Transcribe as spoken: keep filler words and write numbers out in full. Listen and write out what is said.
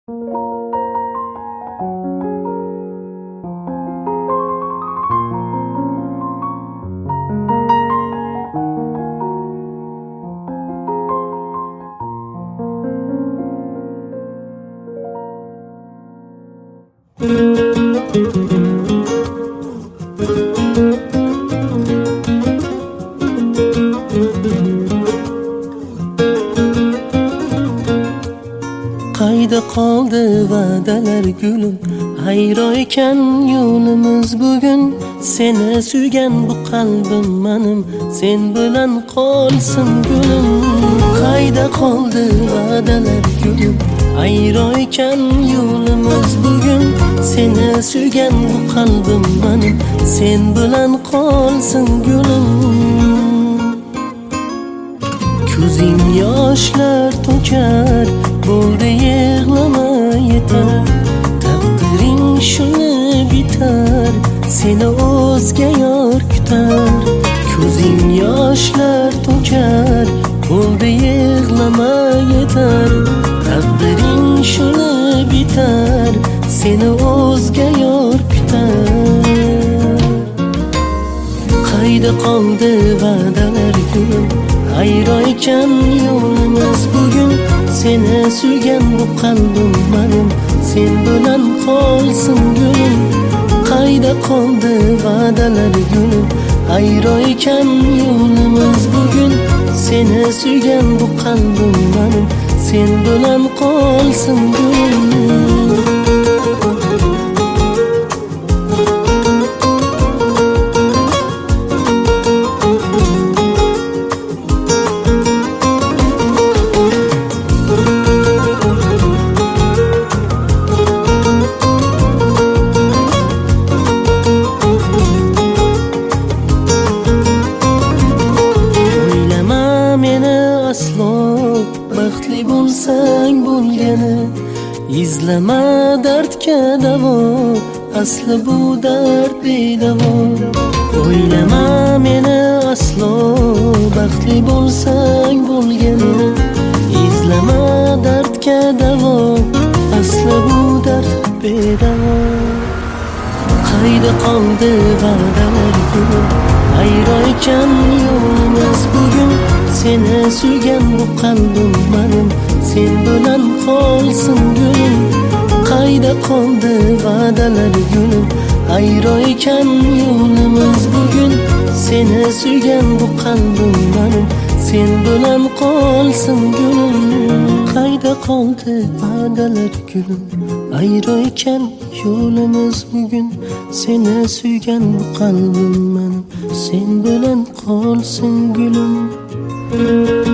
Qayda qoldi va'dalar gulim, hayro ekan yo'limiz bugun. Seni suygan bu qalbim menim, sen bilan qolsin gulim. Qayda qoldi va'dalar gulim, hayro ekan yo'limiz bugun. Seni suygan bu qalbim menim, sen bilan qolsin gulim. Ko'zing yoshlar to'kar, bo'ldi yig'lama yetar. Taqdiring shuni bitar, seni o'zga yor kutar. Ko'zing yoshlar to'kar, bo'ldi yig'lama yetar. Taqdiring shuni bitar, seni o'zga yor kutar. Qayda qoldi va'dalar gulim, hayro ekan yo'limiz bugun. Seni suygan bu qalbim menim, sen bilan qolsin gulim. Qayda qoldi va'dalar gulim, hayro ekan yo'limiz bugun. Seni suygan bu qalbim menim, sen bilan qolsin gulim. Baxtli bo'lsang bo'lgani, izlama dardga davo, asli bu dard bedavo. O'ylama meni aslo, baxtli bo'lsang bo'lgani, izlama dardga davo, asli bu dard bedavo. Qayda qoldi va'dalar gulim, hayro ekan yo'limiz bugun. Seni suygan bu qalbim menim, sen bilan qolsin gulim. Qayda qoldi va'dalar gulim, hayro ekan yo'limiz bugun. Seni suygan bu qalbim menim, sen bilan qolsin gulim. Qayda qoldi va'dalar gulim, hayro ekan yo'limiz bugun. Seni suygan bu qalbim menim, sen bilan qolsin gulim.